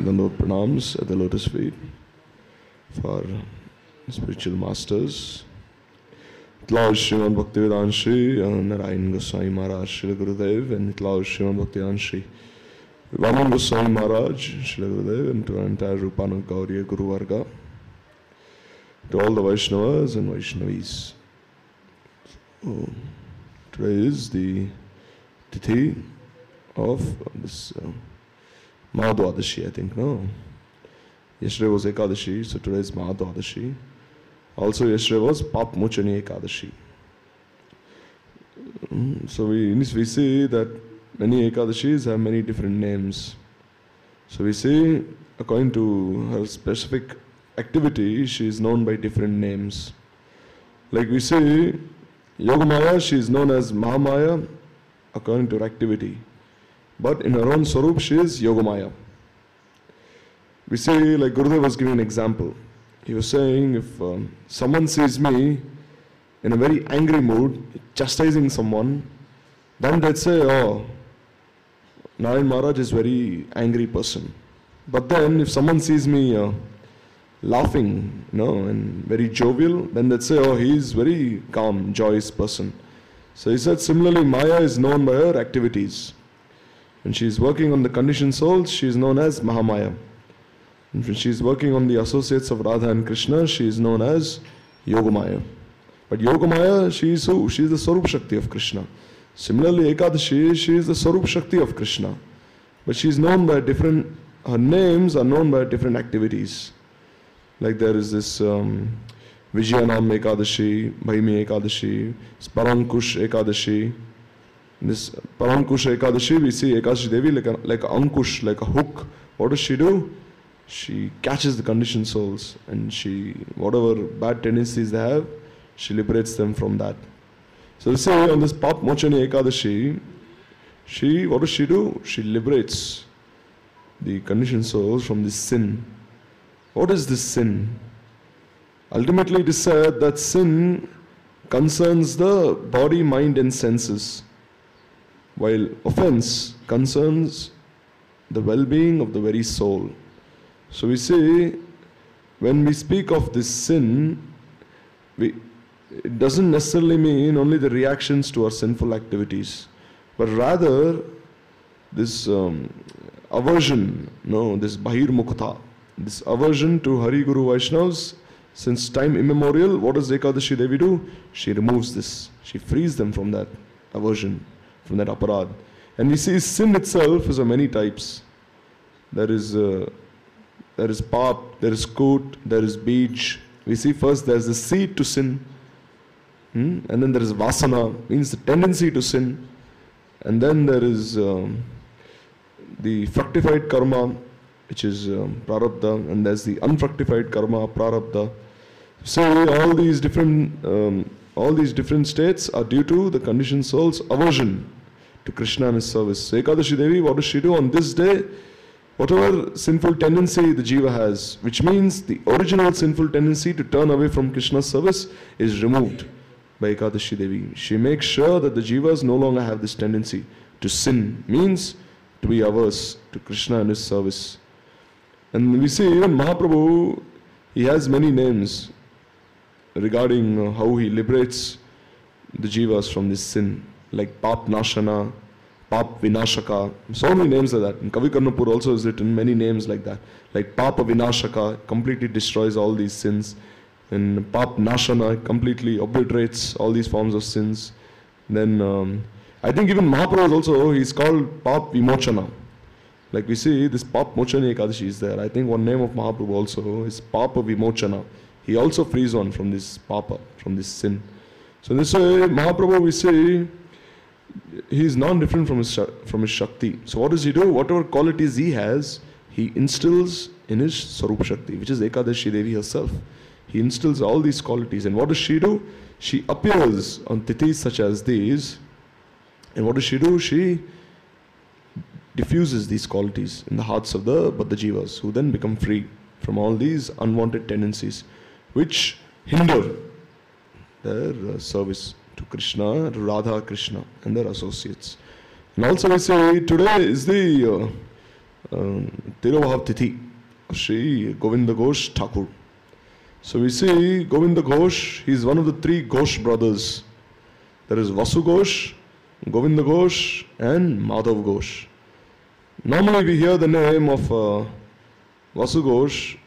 Dandot pranams at the lotus feet for spiritual masters. Itlaus Srimad Bhaktivedanta Shri Narayan Goswami Maharaj Shri Gurudev, and Itlaus Srimad Bhaktivedanta Shri Vaman Goswami Maharaj Shri Gurudev, and to our entire Rupanand Gauriya Guru Varga, to all the Vaishnavas and Vaishnavis. So, today is the Tithi of this Mahadvadashi, I think, no? Yesterday was Ekadashi, so today is Mahadvadashi. Also yesterday was Pap Mochani Ekadashi. So we see that many Ekadashis have many different names. So we see, according to her specific activity, she is known by different names. Like we say, Yogamaya, she is known as Mahamaya according to her activity. But in her own Swarup, she is Yogamaya. We say, like Gurudev was giving an example. He was saying, if someone sees me in a very angry mood, chastising someone, then they'd say, oh, Narayan Maharaj is a very angry person. But then if someone sees me laughing, and very jovial, then they'd say, oh, he is very calm, joyous person. So he said, similarly, Maya is known by her activities. When she is working on the conditioned souls, she is known as Mahamaya. And when she is working on the associates of Radha and Krishna, she is known as Yogamaya. But Yogamaya, she is who? She is the Swarup Shakti of Krishna. Similarly, Ekadashi, she is the Swarup Shakti of Krishna. But she is known by different, her names are known by different activities. Like there is this Vijayanam Ekadashi, Bhaimi Ekadashi, Parankush Ekadashi. This Parankush Ekadashi, we see Ekadashi Devi like a ankush, like a hook. What does she do? She catches the conditioned souls, and she, whatever bad tendencies they have, she liberates them from that. So we say on this Pap Mochani Ekadashi, what does she do? She liberates the conditioned souls from this sin. What is this sin? Ultimately it is said that sin concerns the body, mind and senses, while offense concerns the well-being of the very soul. So we say, when we speak of this sin, it doesn't necessarily mean only the reactions to our sinful activities, but rather this aversion, this Bahir Mukta, this aversion to Hari Guru Vaishnavas, since time immemorial. What does Ekadashi Devi do? She removes this. She frees them from that aversion, from that aparad. And we see sin itself is of many types. There is pap, there is kut, there is bij. We see first there is the seed to sin. And then there is vasana, means the tendency to sin. And then there is the fructified karma, which is prarabdha, and there's the unfructified karma, prarabdha. So all these different states are due to the conditioned soul's aversion to Krishna and his service. So Ekadashi Devi, what does she do on this day? Whatever sinful tendency the jiva has, which means the original sinful tendency to turn away from Krishna's service, is removed by Ekadashi Devi. She makes sure that the jivas no longer have this tendency to sin, means to be averse to Krishna and his service. And we see even Mahaprabhu, he has many names regarding how he liberates the jivas from this sin, like Pap Nashana, Pap Vinashaka, so many names like that. In Kavi Karnapur also is written many names like that. Like Papa Vinashaka completely destroys all these sins. And Pap Nashana completely obliterates all these forms of sins. Then I think even Mahaprabhu also, he's called Pap Vimochana. Like we see this Pap Mochani Ekadashi is there. I think one name of Mahaprabhu also is Papa Vimochana. He also frees one from this Papa, from this sin. So in this way, Mahaprabhu, we see, he is non-different from his Shakti. So what does he do? Whatever qualities he has, he instills in his Swarup Shakti, which is Ekadashi Devi herself. He instills all these qualities. And what does she do? She appears on tithis such as these. And what does she do? She diffuses these qualities in the hearts of the Jivas, who then become free from all these unwanted tendencies, which hinder their service to Krishna, Radha Krishna and their associates. And also we say today is the Tirobhav Tithi of Sri Govinda Ghosh Thakur. So we see Govinda Ghosh, he is one of the three Ghosh brothers. There is Vasu Ghosh, Govinda Ghosh and Madhav Ghosh. Normally we hear the name of Vasu Ghosh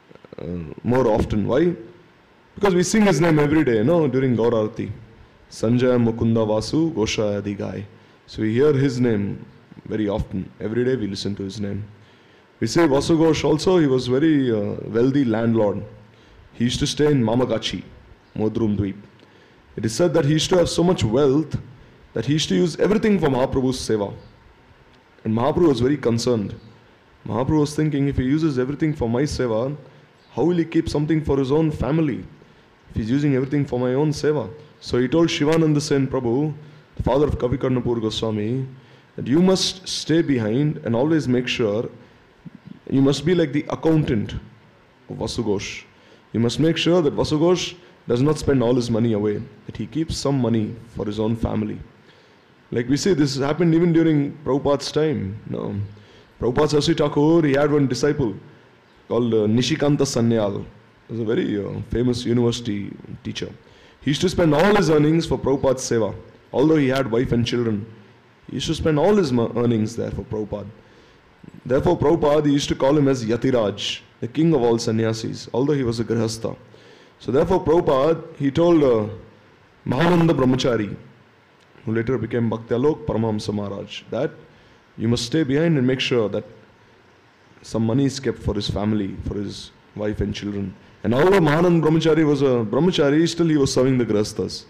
more often. Why? Because we sing his name every day, during Gaur Arati. Sanjaya Mukunda Vasu Gosha Adi Gai. So we hear his name very often. Every day we listen to his name. We say Vasu Ghosh also, he was very wealthy landlord. He used to stay in Mamagachi, Modrum Dweep. It is said that he used to have so much wealth that he used to use everything for Mahaprabhu's seva. And Mahaprabhu was very concerned. Mahaprabhu was thinking, if he uses everything for my seva, how will he keep something for his own family? If he's using everything for my own seva. So he told Shivananda Sen Prabhu, the father of Kavikarnapur Goswami, that you must stay behind and always make sure, you must be like the accountant of Vasu Ghosh. You must make sure that Vasu Ghosh does not spend all his money away, that he keeps some money for his own family. Like we see, this happened even during Prabhupada's time. Prabhupada Sasi Thakur, he had one disciple called Nishikanta Sanyal. He was a very famous university teacher. He used to spend all his earnings for Prabhupada's seva. Although he had wife and children, he used to spend all his earnings there for Prabhupada. Therefore, Prabhupada, he used to call him as Yatiraj, the king of all sannyasis, although he was a grihastha. So therefore, Prabhupada, he told Mahananda Brahmachari, who later became Bhaktyalok Paramahamsa Maharaj, that you must stay behind and make sure that some money is kept for his family, for his wife and children. And although Mahananda Brahmachari was a brahmachari, still he was serving the grihasthas.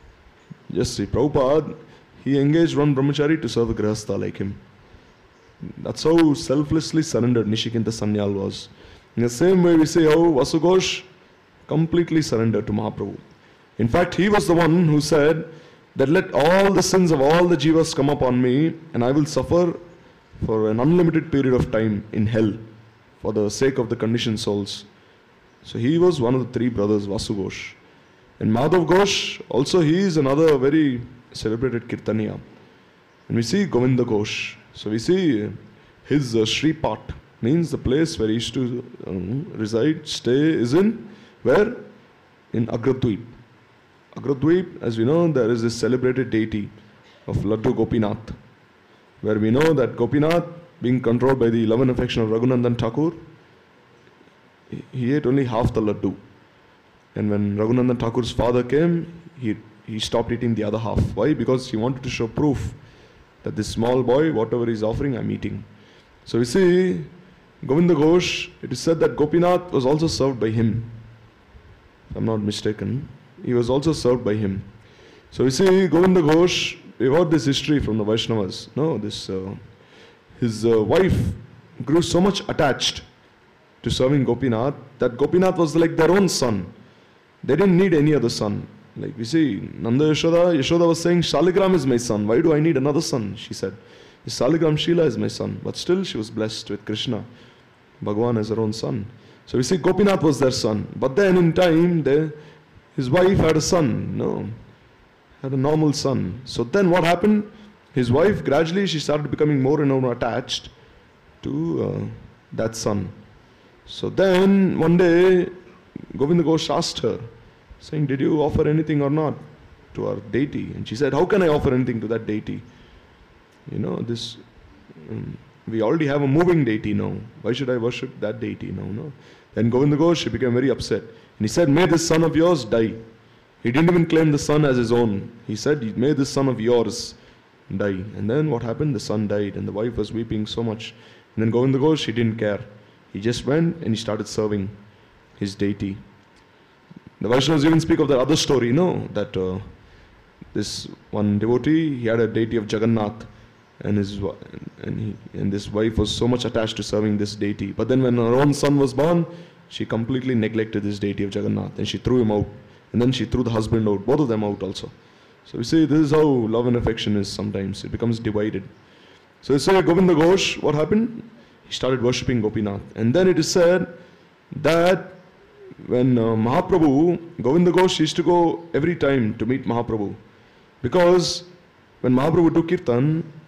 Just see, Prabhupada, he engaged one brahmachari to serve a grihastha like him. That's how selflessly surrendered Nishikanta Sanyal was. In the same way we say how Vasu Ghosh completely surrendered to Mahaprabhu. In fact, he was the one who said that let all the sins of all the jivas come upon me and I will suffer for an unlimited period of time in hell for the sake of the conditioned souls. So he was one of the three brothers, Vasu Ghosh. And Madhav Ghosh, also he is another very celebrated Kirtaniya. And we see Govinda Ghosh. So we see his Shri Pat, means the place where he used to reside, stay, is in, where? In Agradweep. Agradweep, as we know, there is this celebrated deity of Laddu Gopinath, where we know that Gopinath, being controlled by the love and affection of Raghunandan Thakur, he ate only half the Laddu. And when Raghunandan Thakur's father came, he stopped eating the other half. Why? Because he wanted to show proof that this small boy, whatever he's offering, I'm eating. So we see Govinda Ghosh, it is said that Gopinath was also served by him. If I'm not mistaken, he was also served by him. So we see Govinda Ghosh, we've heard this history from the Vaishnavas. His wife grew so much attached to serving Gopinath that Gopinath was like their own son. They didn't need any other son. Like we see, Nanda Yashoda was saying, Shaligram is my son. Why do I need another son? She said, Shaligram Sheila is my son. But still she was blessed with Krishna, Bhagavan as her own son. So we see Gopinath was their son. But then in time, his wife had a son, had a normal son. So then what happened? His wife, gradually she started becoming more and more attached to that son. So then one day, Govinda Ghosh asked her, saying, did you offer anything or not to our deity? And she said, how can I offer anything to that deity? We already have a moving deity now. Why should I worship that deity now? No. Then Govinda Ghosh became very upset. And he said, may this son of yours die. He didn't even claim the son as his own. He said, may this son of yours die. And then what happened? The son died and the wife was weeping so much. And then Govinda Ghosh, he didn't care. He just went and he started serving his deity. The Vaishnavas even speak of that other story, that this one devotee, he had a deity of Jagannath, and this wife was so much attached to serving this deity. But then when her own son was born, she completely neglected this deity of Jagannath, and she threw him out. And then she threw the husband out, both of them out also. So we say this is how love and affection is sometimes. It becomes divided. So we say Govinda Ghosh, what happened? He started worshipping Gopinath. And then it is said that when Mahaprabhu, Govinda Ghosh used to go every time to meet Mahaprabhu. Because when Mahaprabhu took Kirtan,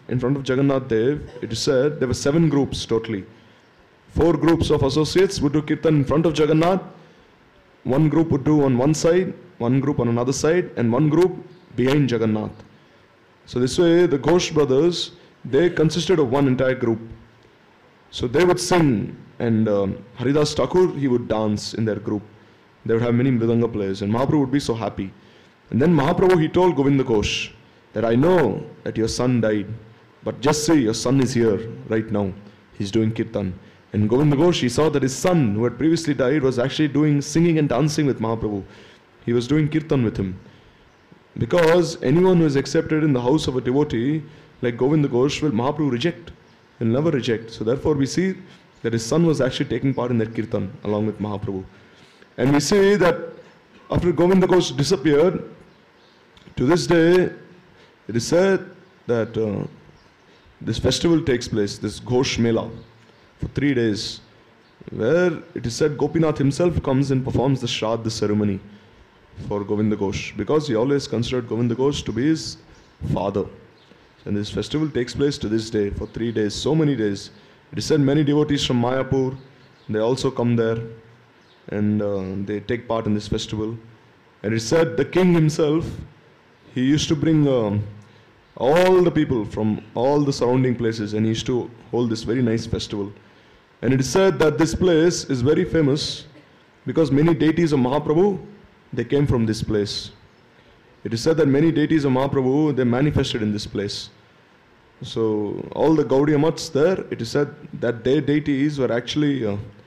in front of Jagannath Dev, it is said there were 7 groups totally. 4 groups of associates would do kirtan in front of Jagannath, 1 group would do on one side, 1 group on another side, and 1 group behind Jagannath. So this way, the Ghosh brothers, they consisted of one entire group. So they would sing, and Haridas Thakur, he would dance in their group. They would have many Mridanga players, and Mahaprabhu would be so happy. And then Mahaprabhu, he told Govinda Ghosh that I know that your son died, but just say your son is here right now. He's doing kirtan. And Govinda Ghosh, he saw that his son, who had previously died, was actually doing singing and dancing with Mahaprabhu. He was doing kirtan with him. Because anyone who is accepted in the house of a devotee, like Govinda Ghosh, will Mahaprabhu reject. He'll never reject. So therefore we see that his son was actually taking part in that kirtan along with Mahaprabhu. And we see that after Govinda Ghosh disappeared, to this day, it is said that this festival takes place, this Ghosh Mela, for 3 days, where it is said Gopinath himself comes and performs the Shraddha ceremony for Govinda Ghosh, because he always considered Govinda Ghosh to be his father. And this festival takes place to this day for 3 days, so many days. It is said many devotees from Mayapur, they also come there and they take part in this festival. And it is said the king himself, he used to bring all the people from all the surrounding places, and he used to hold this very nice festival. And it is said that this place is very famous because many deities of Mahaprabhu, they came from this place. It is said that many deities of Mahaprabhu, they manifested in this place. So all the Gaudiya Mats there, it is said that their deities were actually,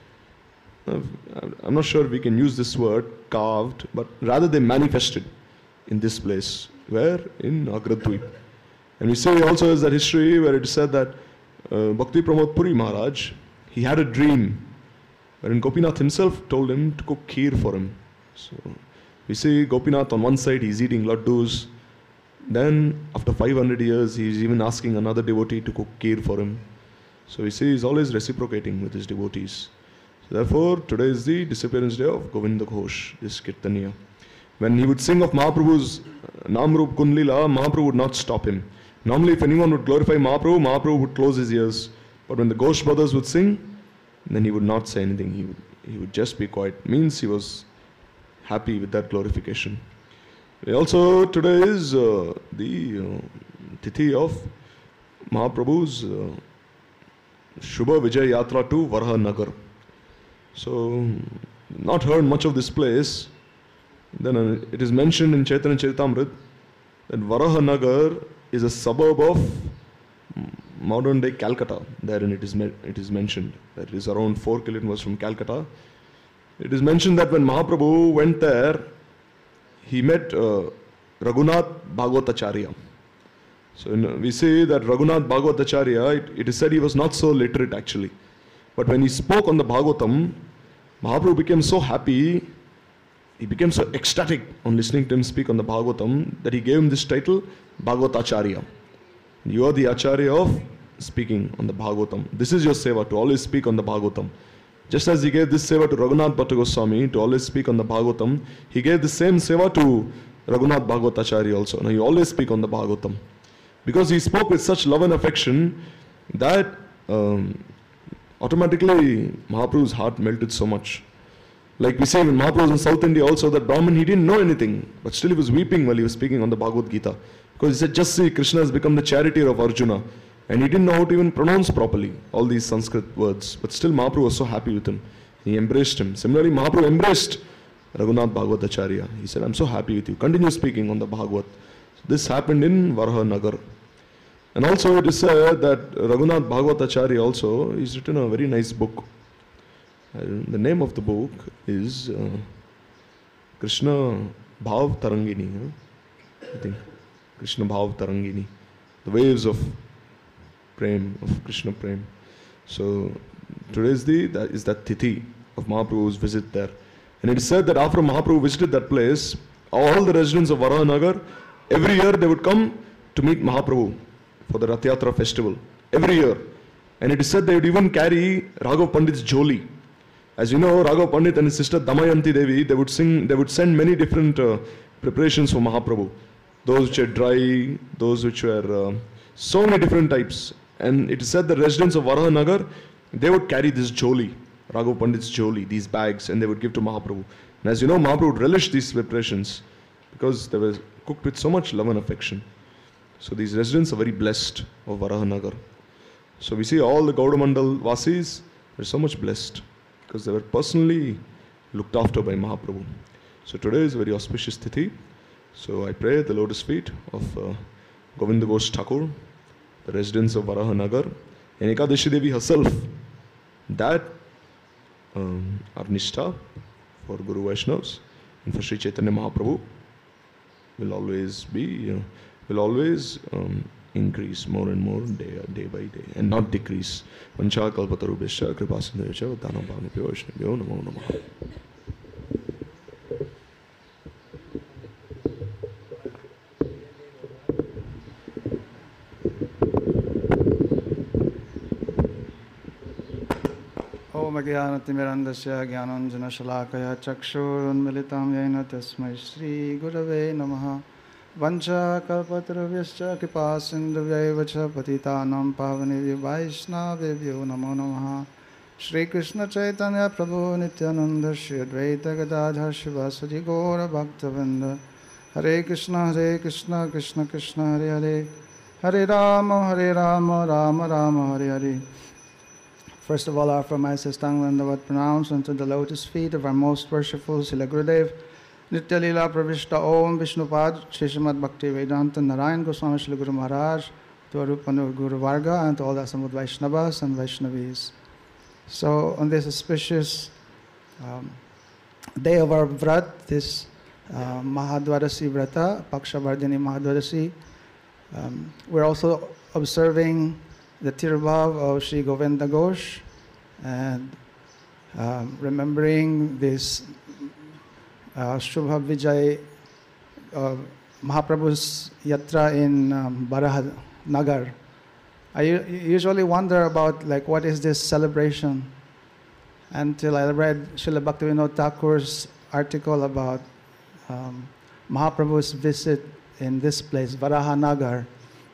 I'm not sure we can use this word, carved, but rather they manifested in this place, where in Agradweep. And we say also is that history where it is said that Bhakti Pramod Puri Maharaj, he had a dream wherein Gopinath himself told him to cook kheer for him. So we see Gopinath on one side, he's eating laddus. Then after 500 years, he's even asking another devotee to cook kheer for him. So we see he's always reciprocating with his devotees. So therefore, today is the disappearance day of Govinda Ghosh, this Kirtaniya. When he would sing of Mahaprabhu's Namrup Kunlila, Mahaprabhu would not stop him. Normally, if anyone would glorify Mahaprabhu, Mahaprabhu would close his ears. But when the Ghosh brothers would sing, then he would not say anything. He would just be quiet. Means he was happy with that glorification. Also, today is the Tithi of Mahaprabhu's Shubha Vijay Yatra to Varaha Nagar. So, not heard much of this place. Then it is mentioned in Chaitanya Charitamrita that Varaha Nagar is a suburb of modern day Calcutta. Therein it is mentioned that it is around 4 kilometers from Calcutta. It is mentioned that when Mahaprabhu went there, he met Raghunath Bhagavatacharya. So we say that Raghunath Bhagavatacharya, it is said he was not so literate actually. But when he spoke on the Bhagavatam, Mahaprabhu became so happy, he became so ecstatic on listening to him speak on the Bhagavatam that he gave him this title, Bhagavatacharya. You are the Acharya of speaking on the Bhagavatam. This is your seva, to always speak on the Bhagavatam. Just as he gave this seva to Raghunath Bhatta Goswami to always speak on the Bhagavatam, he gave the same seva to Raghunath Bhagavatacharya also. Now you always speak on the Bhagavatam. Because he spoke with such love and affection that automatically Mahaprabhu's heart melted so much. Like we say when Mahaprabhu was in South India also, that Brahmin, he didn't know anything, but still he was weeping while he was speaking on the Bhagavad Gita. Because he said, just see, Krishna has become the charioteer of Arjuna. And he didn't know how to even pronounce properly all these Sanskrit words. But still Mahaprabhu was so happy with him. He embraced him. Similarly, Mahaprabhu embraced Raghunath Bhagavatacharya. He said, I'm so happy with you. Continue speaking on the Bhagavat. So this happened in Varaha Nagar. And also it is said that Raghunath Bhagavatacharya also, he's written a very nice book. The name of the book is Krishna Bhav Tarangini. I think Krishna Bhav Tarangini. The waves of Prem, of Krishna Prem. So today is that Tithi of Mahaprabhu's visit there. And it is said that after Mahaprabhu visited that place, all the residents of Varaha Nagar, every year they would come to meet Mahaprabhu for the Rath Yatra festival. Every year. And it is said they would even carry Raghav Pandit's joli. As you know, Raghav Pandit and his sister Damayanti Devi, they would send many different preparations for Mahaprabhu. Those which are dry, those which were So many different types. And it is said the residents of Varahanagar, they would carry this joli, Raghav Pandit's joli, these bags, and they would give to Mahaprabhu. And as you know, Mahaprabhu would relish these preparations because they were cooked with so much love and affection. So these residents are very blessed of Varahanagar. So we see all the Gaudamandal Vasis are so much blessed because they were personally looked after by Mahaprabhu. So today is a very auspicious Tithi. So I pray at the lotus feet of Govinda Ghosh Thakur, the residents of Varahanagar, and Ekadashi Devi herself, that our Nishtha for Guru Vaishnavas and for Sri Chaitanya Mahaprabhu will always increase more and more day by day and not decrease. Vancha kalpatarubhesha kripasindhesha dhanam bhavnebhyo vaishnavyo namo namaha. Om Jnanatimirandasya Jnananjana Shalakaya Chakshurunmilitam Yena Tasmai Shri Gurave Namaha. Vancha kalpatarubhyascha kripasindhuvyacha patitanam pavanebhyo vaishnavebhyo namo namaha. Shri Krishna Chaitanya Prabhu Nityananda Shri Advaita Gadadhar Shivasadi Gaura Bhaktavinda. Hare Krishna Krishna Krishna Hare Hare, Hare Rama Rama Rama Hare Hare. First of all, I offer my Sastang Dandavat pranams unto the lotus feet of our most worshipful Srila Gurudev, Nitya Leela Pravishta Om Vishnupad Shri Srimad Bhakti Vedanta Narayan Goswami Srila Guru Maharaj, to our Rupanur Guru Varga, and to all the Samud Vaishnavas and Vaishnavis. So, on this auspicious day of our Vrat, this Mahadvarasi Vrata, Paksha Vardhini Mahadvarasi, we're also observing the Tirubhav of Sri Govinda Ghosh and remembering this Shubha Vijay Mahaprabhu's Yatra in Varahanagar. I usually wonder about like what is this celebration until I read Srila Bhaktivinoda Thakur's article about Mahaprabhu's visit in this place, Varahanagar.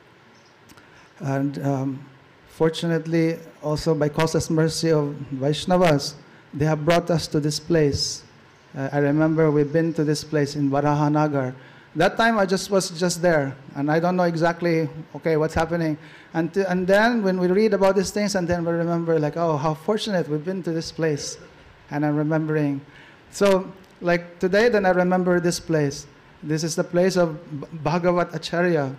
And fortunately, also by causeless mercy of Vaishnavas, they have brought us to this place. I remember we've been to this place in Varahanagar. That time I was just there, and I don't know exactly, okay, what's happening. And then when we read about these things, and then we remember like, oh, how fortunate we've been to this place. And I'm remembering. So like today, then I remember this place. This is the place of Bhagavat Acharya.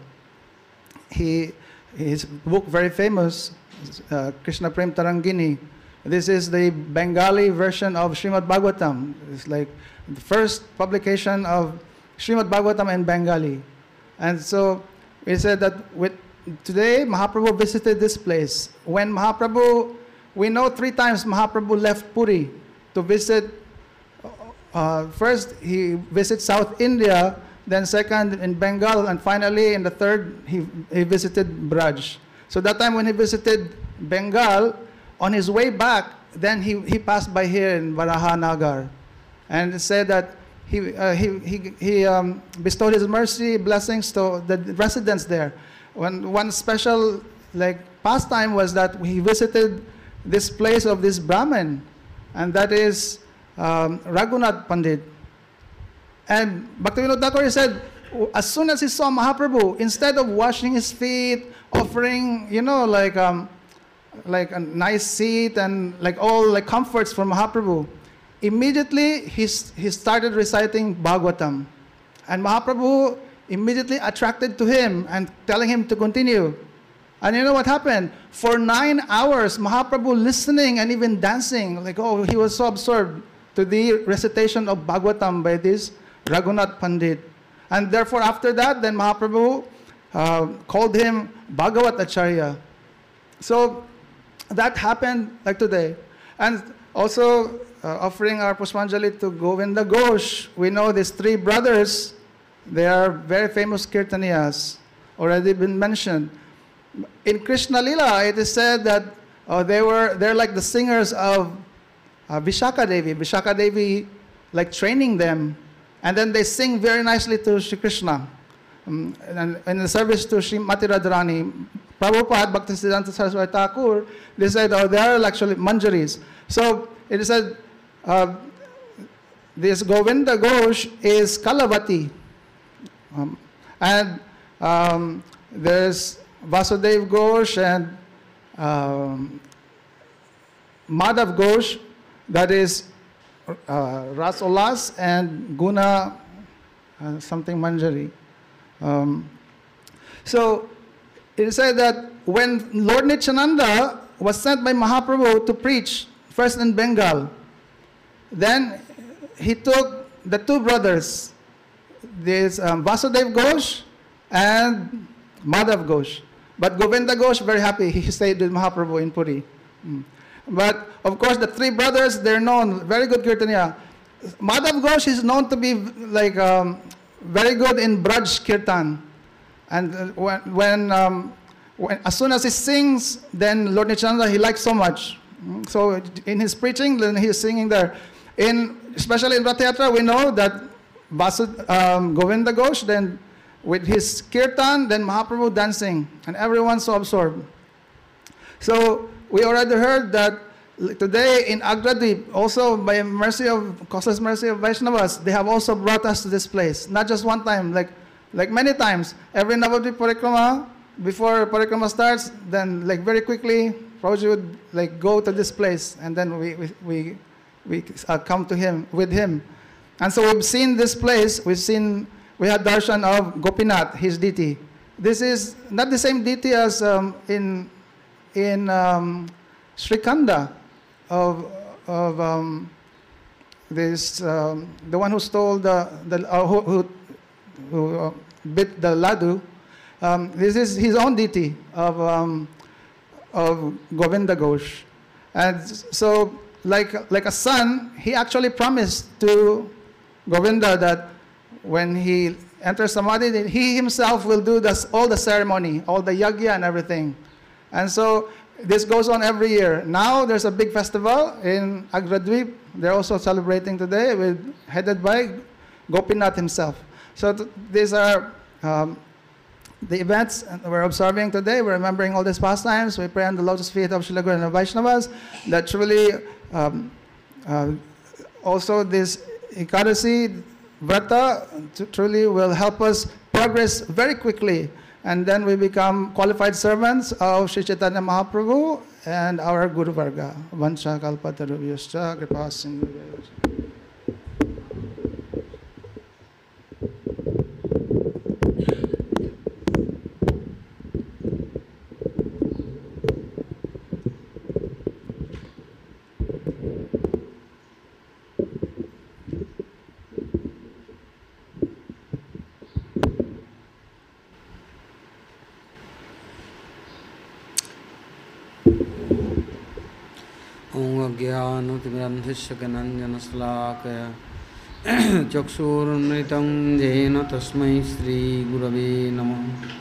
His book, very famous, Krishna Prem Tarangini. This is the Bengali version of Srimad Bhagavatam. It's like the first publication of Srimad Bhagavatam in Bengali. And so we said that today Mahaprabhu visited this place. When Mahaprabhu, we know 3 times Mahaprabhu left Puri to visit. First, he visits South India, then second in Bengal, and finally in the third, he visited Braj. So that time when he visited Bengal, on his way back, then he passed by here in Varahanagar. And it said that he bestowed his mercy, blessings to the residents there. One special like pastime was that he visited this place of this Brahmin, and that is Raghunath Pandit. And Bhaktivinoda Thakur said, as soon as he saw Mahaprabhu, instead of washing his feet, offering, like a nice seat and like all like comforts for Mahaprabhu, immediately he started reciting Bhagavatam. And Mahaprabhu immediately attracted to him and telling him to continue. And you know what happened? For 9 hours, Mahaprabhu listening and even dancing, like, oh, he was so absorbed to the recitation of Bhagavatam by this Raghunath Pandit. And therefore, after that, then Mahaprabhu called him Bhagavat Acharya. So that happened like today. And also offering our Pushpanjali to Govinda Ghosh. We know these 3 brothers. They are very famous Kirtaniyas, already been mentioned. In Krishna Lila, it is said that they're like the singers of Vishaka Devi. Vishaka Devi like training them. And then they sing very nicely to Shri Krishna. and in the service to Srimati Radharani, Prabhupada, Bhaktisiddhanta Saraswati Thakur, they said, oh, they are actually manjaris. So it said, this Govinda Ghosh is Kalavati. And there's Vasudev Ghosh and Madhav Ghosh, that is Ras Ulas and Guna something Manjari. So it is said that when Lord Nityananda was sent by Mahaprabhu to preach first in Bengal, then he took the two brothers, this Vasudev Ghosh and Madhav Ghosh. But Govinda Ghosh, very happy, he stayed with Mahaprabhu in Puri. But of course, the three brothers, they're known, very good Kirtaniya. Madhav Ghosh is known to be like very good in Braj Kirtan. And when as soon as he sings, then Lord Nityananda, he likes so much. So in his preaching, then he's singing there. Especially in Rath Yatra, we know that Govinda Ghosh, then with his kirtan, then Mahaprabhu dancing, and everyone's so absorbed. So we already heard that today in Agradweep, also by mercy of, causeless mercy of Vaishnavas, they have also brought us to this place. Not just one time, like many times. Every Navadvip Parikrama, before Parikrama starts, then like very quickly, Prabhuji would like go to this place, and then we come to him, with him. And so we've seen this place, we had darshan of Gopinath, his deity. This is not the same deity as in Srikanda of this the one who stole who bit the laddu. This is his own deity of Govinda Ghosh, and so like a son, he actually promised to Govinda that when he enters Samadhi, he himself will do all the ceremony, all the yagya and everything. And so this goes on every year. Now there's a big festival in Agradweep. They're also celebrating today, headed by Gopinath himself. So these are the events we're observing today. We're remembering all these pastimes. We pray on the lotus feet of Srila Guru and Vaishnavas that truly also this Ekadasi Vrata truly will help us progress very quickly, and then we become qualified servants of Sri Chaitanya Mahaprabhu and our Guru Varga. Vancha kalpatarubhyascha kripa sindhubhyascha. ज्ञानतिमिरन्धस्य ज्ञानाञ्जनशलाकया चक्षुरुन्मिलितं येन तस्मै श्रीगुरवे नमः।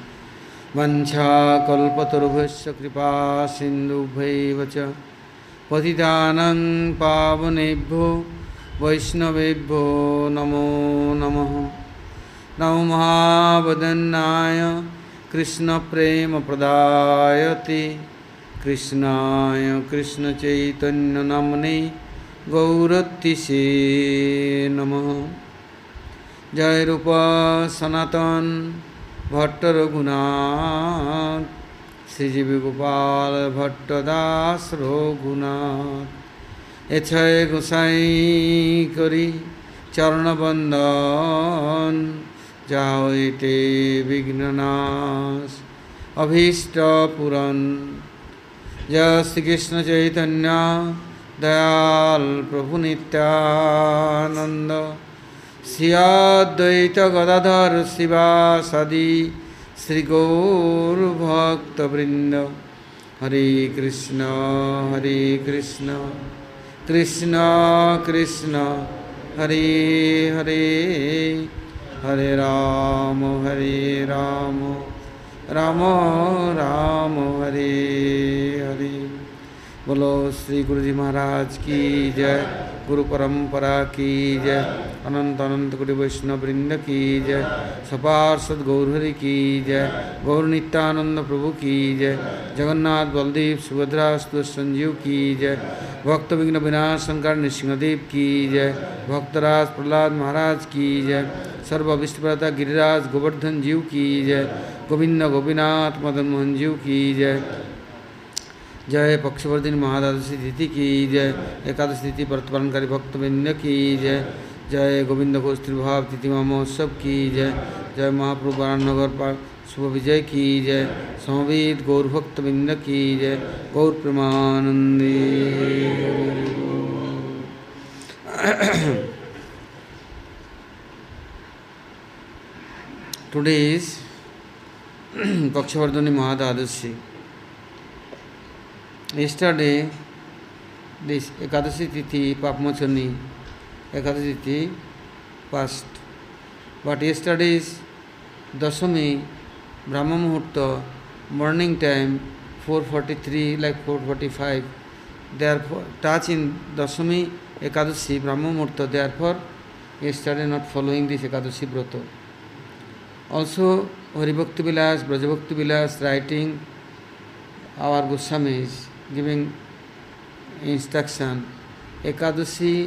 वञ्चाकल्पतरुभ्यश्च कृपा सिन्धुभ्यैव च पतितानां पावनेभ्यो वैष्णवेभ्यो नमो नमः। नमो महावदन्नाय कृष्णप्रेमप्रदायते कृष्णाय कृष्णचैतन्यनाम्ने गौरतिसे नमः। जय रूप सनातन भट्ट रघुनाथ श्रीजीव गोपाल भट्टदास रघुनाथ एछय गोसाई करी चरणबंदन जाओ ते विघ्ननाश अभीष्ट पुरन। जय श्री कृष्ण चैतन्य दयाल प्रभु नित्यानंद श्री अद्वैत गदाधर शिवासादि श्री गौर भक्त वृंद। हरे कृष्ण कृष्ण कृष्ण हरे हरे हरे राम राम राम हरे हरे। बोलो श्री गुरु जी महाराज की जय, गुरु परंपरा की जय, अनंत अनंत कोटि वैष्णव वृंद की जय, सपार्षद गौरहरि की जय, गौर नित्यानंद प्रभु की जय, जगन्नाथ बलदेव सुभद्रा संजीव की जय, भक्त विघ्न विनाशंकर नृसिंहदेव की जय, भक्तराज प्रहलाद महाराज की जय, सर्व विष्णुप्रता गिरिराज गोवर्धन जीव की जय, गोविंद गोपीनाथ मदन मोहन जीव की जय, जय पक्षवर्धिनी महाद्वादशी तिथि की जय, एकादशी तिथि व्रतपालनकारी भक्तवृंद की जय, जय गोविंद घोष त्रिभाव तिथि महोत्सव की जय, जय महाप्रभु वाराणनगर शुभ विजय की जय, समवेत गौर भक्तवृंद की जय, गौर Premanandi. Today is Pakshavaradhani Mahadadashi. Yesterday, this Ekadashi Tithi, Papamachani, Ekadashi Tithi passed. But yesterday is Dasami, Brahma Muhurta, morning time, 4:43, like 4:45. Therefore, touch in Dasami, Ekadashi, Brahma Muhurta, therefore, yesterday not following this Ekadashi Brata. Also, Haribhakti Vilas, Brajabhakti Vilas writing our Goswamis giving instruction. Ekadashi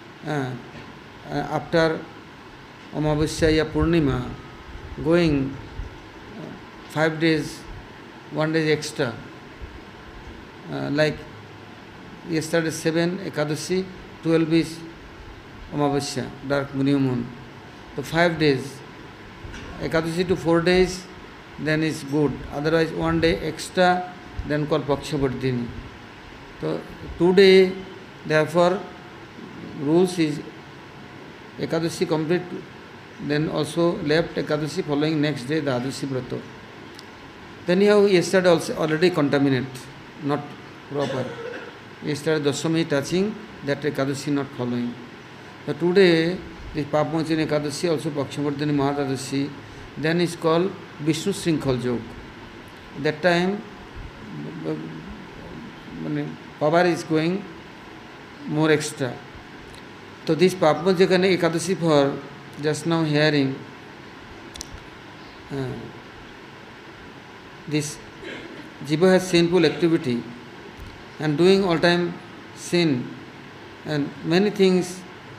after Amavasya Purnima, going 5 days, 1 day extra. Like yesterday 7 Ekadashi, 12 is Amavasya, dark new moon. So 5 days. Ekadashi to 4 days, then is good. Otherwise 1 day extra, then called Pakshavardhini. So today, therefore, rules is Ekadashi complete, then also left Ekadashi following next day, the Dadashi Brata. Then you have yesterday also already contaminate, not proper. Yesterday Dasami touching, that Ekadashi not following. So today, this Papamachani Ekadashi, also Pakshavardhani Mahadadashi, then is called Vishnu Srinkhal Jog. That time, power is going more extra. So this Papamachani Ekadashi for just now hearing, this Jiva has sinful activity and doing all time sin and many things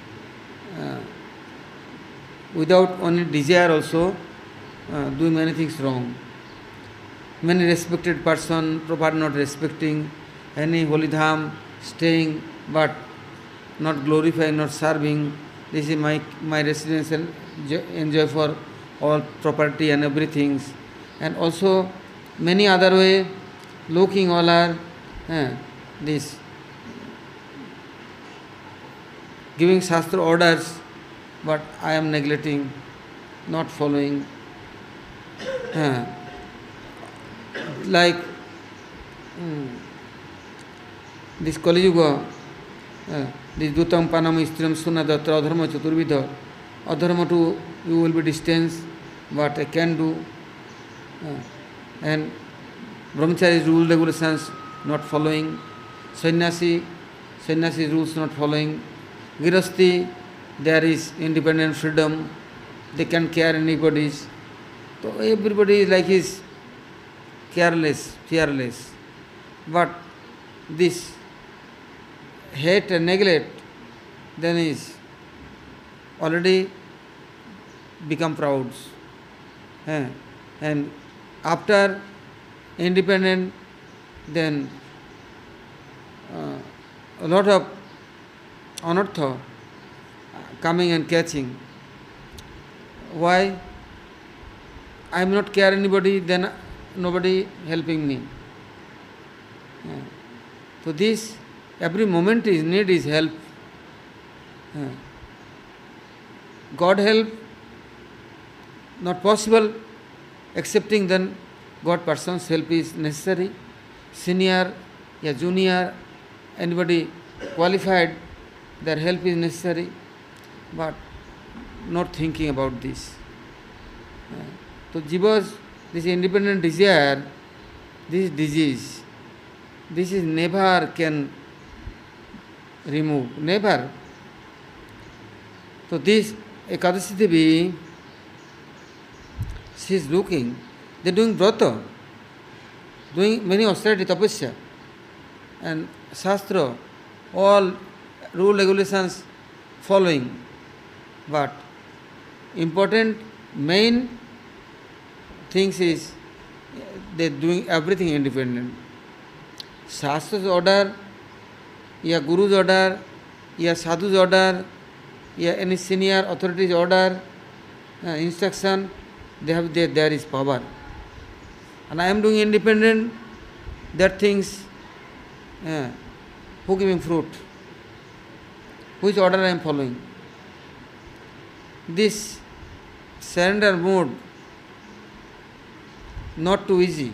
without only desire also doing many things wrong. Many respected person, proper not respecting, any holy dham staying but not glorifying, not serving. This is my residential enjoy for all property and everything. And also many other way looking all are this giving Shastra orders, but I am neglecting, not following. Like this Kali Yuga, this Dutam Panam Istram Sunadatra Adharma Chaturvidha, Adharma too you will be distanced, but I can do. And Brahmachari's rule regulations not following, Sannyasi rules not following, Girasti there is independent freedom, they can care anybody's. So everybody is like is careless, fearless. But this hate and neglect then is already become proud. And after independent, then a lot of anartha coming and catching. Why? I am not care anybody, then nobody helping me. So this, every moment is need is help. God help, not possible, accepting then God person's help is necessary. Senior, junior, anybody qualified, their help is necessary. But not thinking about this. So Jiva's, this independent desire, this disease, this is never can remove, never. So this Ekadasi Devi, she is looking, they are doing brata, doing many austerity, tapasya, and Shastra, all rule regulations following. But important main things is they are doing everything independent. Shastra's order, या Guru's order, या Sadhu's order, या any senior authority's order, instruction, they have there is power. And I am doing independent, that things, who giving fruit? Which order I am following? This surrender mode, not too easy.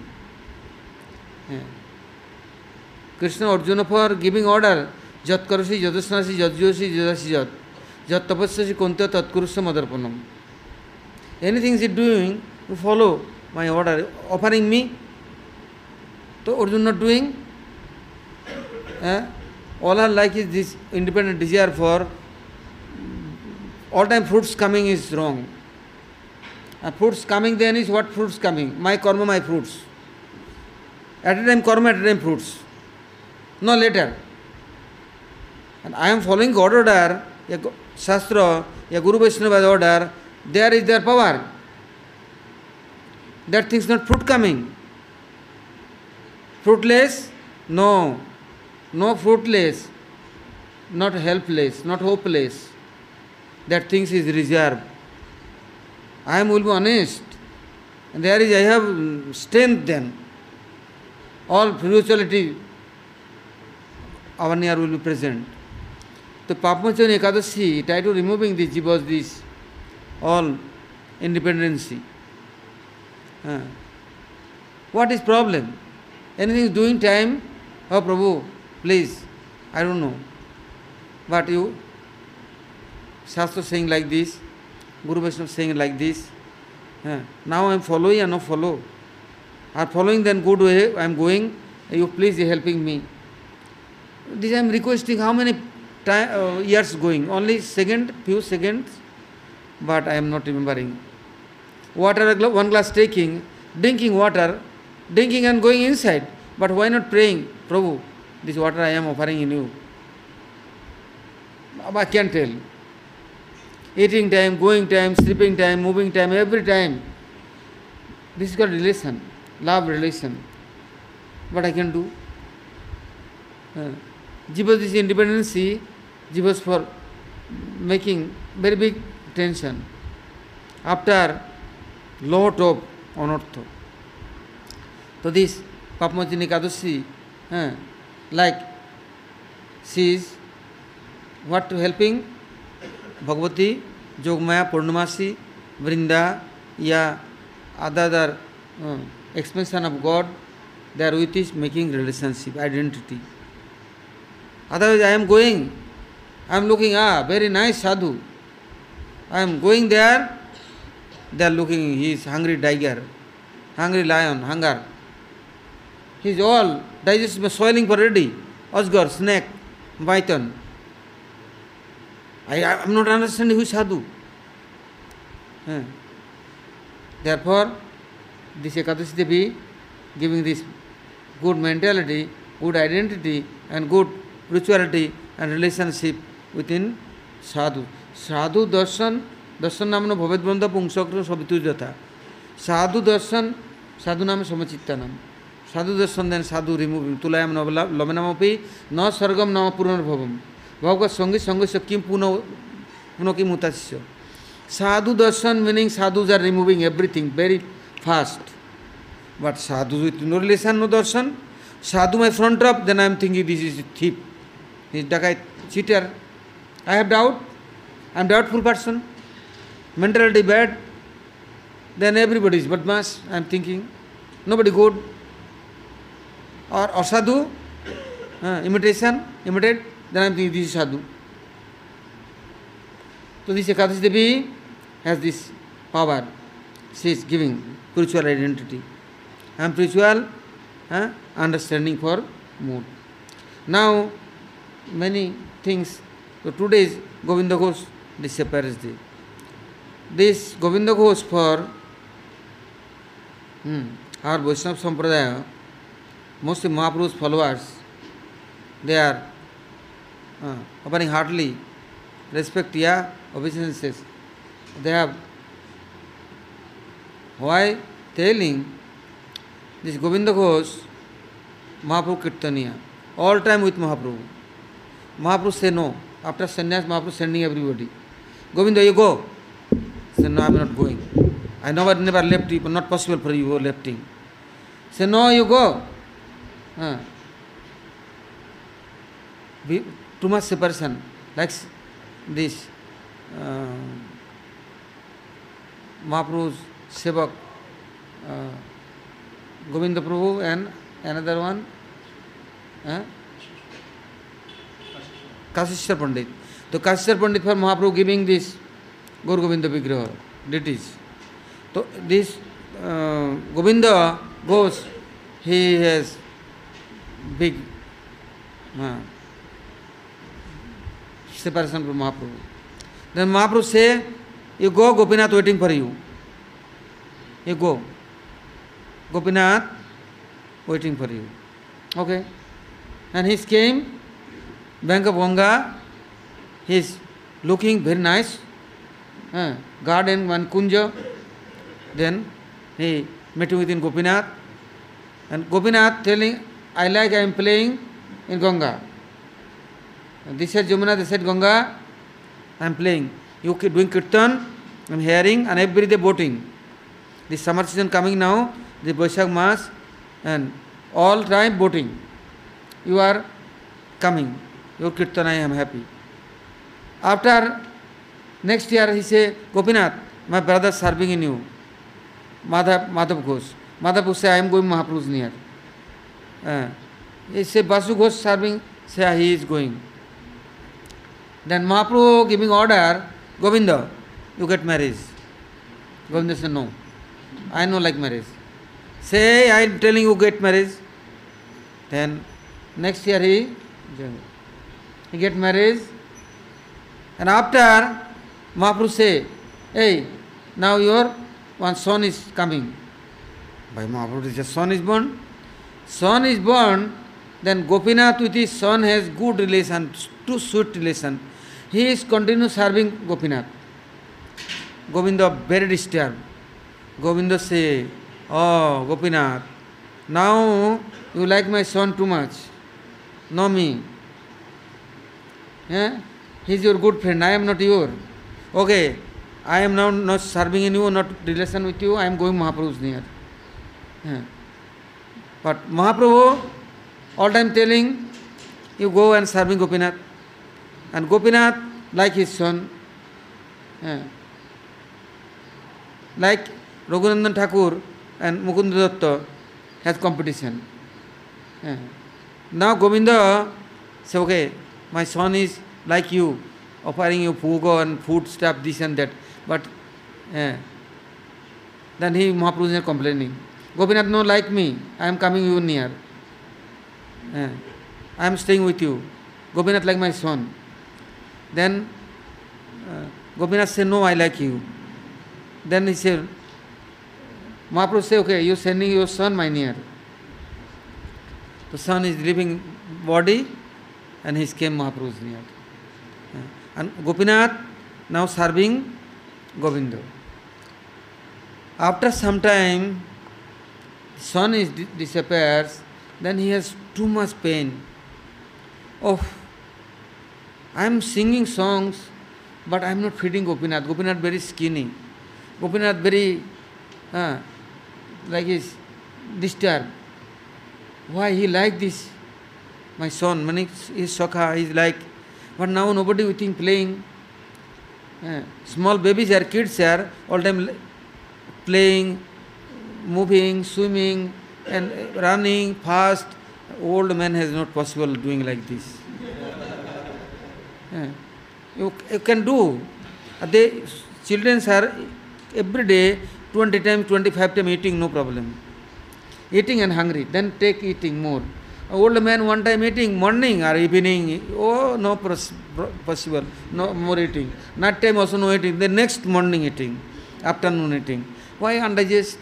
Krishna Arjuna for giving order, Jat Karasi, Jadasnasi, Jadjosi, Jadasi Jat, Jat Tapassasi Kunta Tatkurusha Madarpanam. Anything is doing, you follow my order, offering me. So Arjuna not doing. All I like is this independent desire for all time fruits coming is wrong. Fruits coming then is what fruits coming? My karma, my fruits. At a time karma, at a time fruits. No later. And I am following God order, Shastra, Guru Vaishnava's order, there is their power. That thing is not fruit coming. Fruitless? No. No fruitless. Not helpless, not hopeless. That things is reserved. I will be honest. And there is, I have strength then. All spirituality, our near will be present. The Papamochan Ekadasi try to removing this jivas, this all independency. What is problem? Anything is doing time, oh Prabhu, please, I don't know. But you, Shastra saying like this, Guru Vaishnava saying like this. Now I am following or not follow. Are following then good way, I am going, you please helping me. This I am requesting how many years going? Only few seconds, but I am not remembering. Water, one glass taking, drinking water, drinking and going inside. But why not praying, Prabhu, this water I am offering in you? I can't tell. Eating time, going time, sleeping time, moving time, every time. This is called relation, love relation. What I can do? Jivas this independency, jivas for making very big tension. After lot of anartha. So this Papamochan Ekadasi, like she is what to helping? Bhagavati, Jogmaya, Purnamasi, Vrinda, ya other expansion of God, they are with is making relationship, identity. Otherwise I am going, I am looking, very nice sadhu. I am going there, they are looking, he is hungry tiger, hungry lion, hunger. He is all digestive soiling for ready, Asgar, snake, python. I am not understanding who is sadhu. Therefore, this Ekadasi Devi giving this good mentality, good identity and good spirituality and relationship within sadhu. Sadhu darshan, darshan namno bhavet branda pungsakra sabitu jata. Sadhu darshan, sadhu nama samachittanam. Sadhu darshan then sadhu removing. Tulayam lamanamapi na sargam nama purana bhavam. Bhagavad Sangi Sangasya Kim Puno Kim Mutasya. Sadhu darshan meaning sadhus are removing everything very fast. But sadhu with no relation, no darshan. Sadhu my front up, then I am thinking this is a thief. This is dakai, cheater. I have doubt. I am doubtful person. Mentality bad. Then everybody is badmash. I am thinking. Nobody good. Or asadhu, imitation, imitate. Then I am thinking this is sadhu. So this Ekadasi Devi has this power. She is giving spiritual identity. And spiritual understanding for mood. Now, many things. So today is Govinda Ghosh disappears day. This Govinda Ghosh for our Vaishnava Sampradaya, mostly Mahaprabhu's followers, they are offering heartily respect, obeisances. They have. Why telling this Govinda Ghosh, Mahaprabhu Kirtaniya, all time with Mahaprabhu. Mahaprabhu say no. After sannyas, Mahaprabhu sending everybody. Govinda, you go. Say no, I am not going. I never left you, but not possible for you lefting. Say no, you go. Too much separation, like this Mahaprabhu's Sevak, Govinda Prabhu, and another one, Kasishwar Pandit. So Kasishwar Pandit for Mahaprabhu giving this Gaur Govinda Vigraha, deities. So this Govinda Ghosh, he has big separation from Mahaprabhu. Then Mahaprabhu say, you go, Gopinath waiting for you. You go. Gopinath waiting for you. Okay. And he came, bank of Ganga, he is looking very nice, garden, one kunja. Then he met within Gopinath. And Gopinath telling, I am playing in Ganga. This side Jamuna, this side Ganga, I am playing. You keep doing kirtan, I am hearing, and every day boating. The summer season coming now, the Vaishak Mas, and all time boating. You are coming. Your kirtan, I am happy. After next year, he say, Gopinath, my brother serving in you. Madhav Ghosh. Madhav Ghosh say, I am going Mahaprabhu's near. He say, Basu Ghosh serving, say, he is going. Then Mahaprabhu giving order, Govinda, you get married. Govinda said, no, I no like marriage. Say, I am telling you get married. Then next year he get married. And after Mahaprabhu say, hey, now your one son is coming. By Mahaprabhu, his son is born. Son is born, then Gopinath with his son has good relation, too sweet relation. He is continue serving Gopinath. Govinda very disturbed. Govinda say, oh Gopinath, now you like my son too much. No me. He is your good friend, I am not your. Okay, I am now not serving in you, not relation with you, I am going Mahaprabhu's near. But Mahaprabhu all time telling, you go and serving Gopinath. And Gopinath like his son. Like Raghunandan Thakur and Mukunda Datta has competition. Now Govinda say, okay, my son is like you, offering you puga and food stuff, this and that. But then he, Mahaprabhu is complaining. Gopinath, no, like me, I am coming you near. I am staying with you. Gopinath like my son. Then Gopinath said, no, I like you. Then he said, Mahaprabhu said, okay, you sending your son my near. The son is leaving body and he came Mahaprabhu's near. And Gopinath now serving Govinda. After some time, son is disappears, then he has too much pain. Oh, I am singing songs, but I am not feeding Gopinath. Gopinath very skinny. Gopinath very, like is disturbed. Why he like this? My son, Manik is Shakha, he is like, but now nobody with him playing. Small babies are kids are all time playing, moving, swimming, and running fast. Old man has not possible doing like this. You can do. They children are every day 20 times, 25 times eating, no problem. Eating and hungry, then take eating more. Old man one time eating, morning or evening, oh, no possible, no more eating. Night time also no eating, the next morning eating, afternoon eating. Why undigest?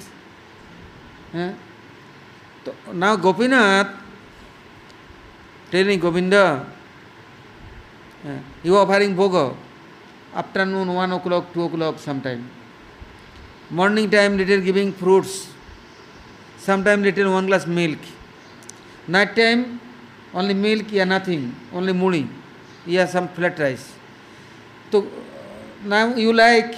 Now Gopinath telling Govinda, you are offering bhoga, afternoon 1 o'clock, 2 o'clock sometime. Morning time little giving fruits, sometime little 1 glass milk. Night time only milk, yeah nothing, only mudi, yeah some flat rice. So now you like,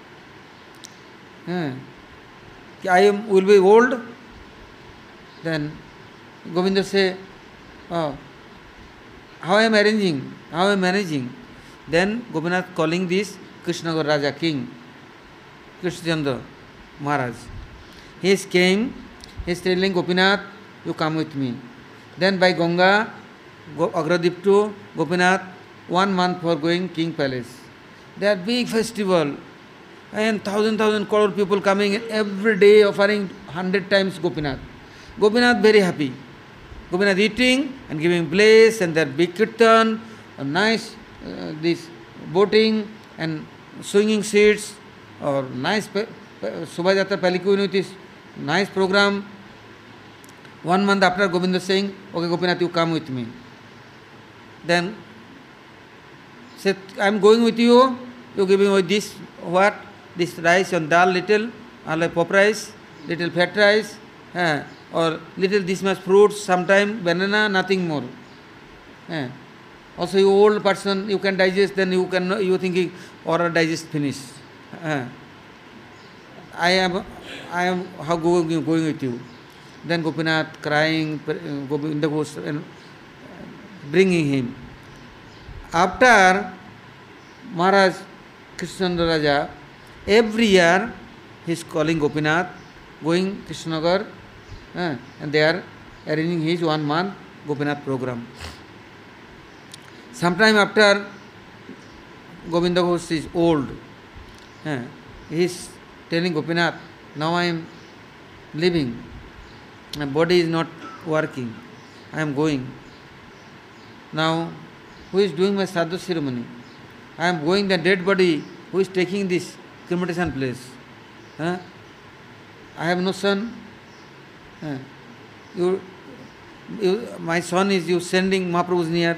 I will be old. Then Govinda say, oh, how I am arranging, how I am managing. Then Gopinath calling this Krishnagar Raja king, Krishnachandra Maharaj. He came, he is telling Gopinath, you come with me. Then by Ganga, Agradip to Gopinath, 1 month for going king palace. There big festival and thousand crore people coming every day offering 100 times Gopinath. Gopinath very happy. Gopinath eating and giving bliss and their big kirtan, a nice this boating and swinging seats or nice Shobhayatra Palanquin with this nice program. 1 month after Govinda saying, okay Gopinath you come with me. Then said, I am going with you, you giving me this what? This rice and dal little, or like pop rice, little fat rice, or little this much fruits, sometime banana, nothing more. Also you old person, you can digest, then you can you thinking or digest finish. I am how going with you. Then Gopinath crying, Govinda goes and bringing him. After Maharaj Krishnachandra Raja, every year he is calling Gopinath, going Krishnagar, and they are arranging his 1 month Gopinath program. Sometime after Govinda Ghosh is old, he is telling Gopinath, now I am living, my body is not working, I am going. Now, who is doing my sadhu ceremony? I am going the dead body, who is taking this cremation place? I have no son. My son is you sending Mahaprabhu's near.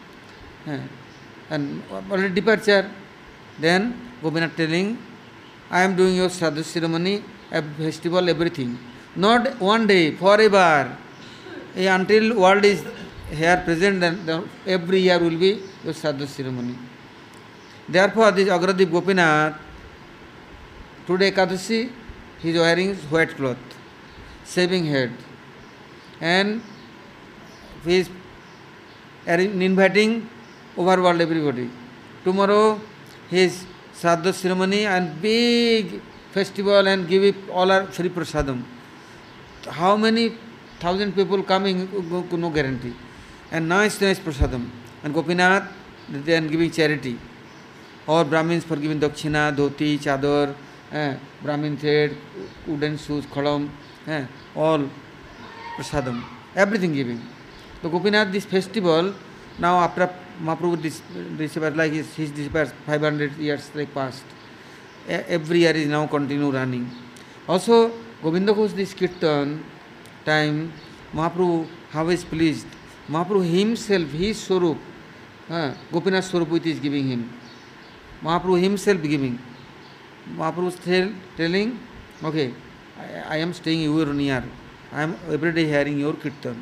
And already departure. Then Gopinath telling, I am doing your sadhu ceremony, a festival, everything. Not one day, forever. Until world is here present, then every year will be your sadhu ceremony. Therefore, this Agradip Gopinath, today Ekadashi, he is wearing white cloth, shaving head, and he is inviting overworld everybody. Tomorrow his sadhu ceremony and big festival and give it all are free prasadam. How many thousand people coming, no guarantee. And nice prasadam. And Gopinath, then giving charity. Or Brahmins for giving dakshina, dhoti, chador, Brahmin thread, wooden shoes, khalam, all prasadam. Everything giving. So Gopinath, this festival, now after Mahaprabhu disappeared, like his disappeared 500 years like past. Every year is now continue running. Also, Govinda Ghosh this kirtan time, Mahaprabhu how is pleased. Mahaprabhu himself, his Swarup, Gopinath Swarup which is giving him. Mahaprabhu himself giving. Mahaprabhu telling, okay, I am staying your near. I am every day hearing your kirtan.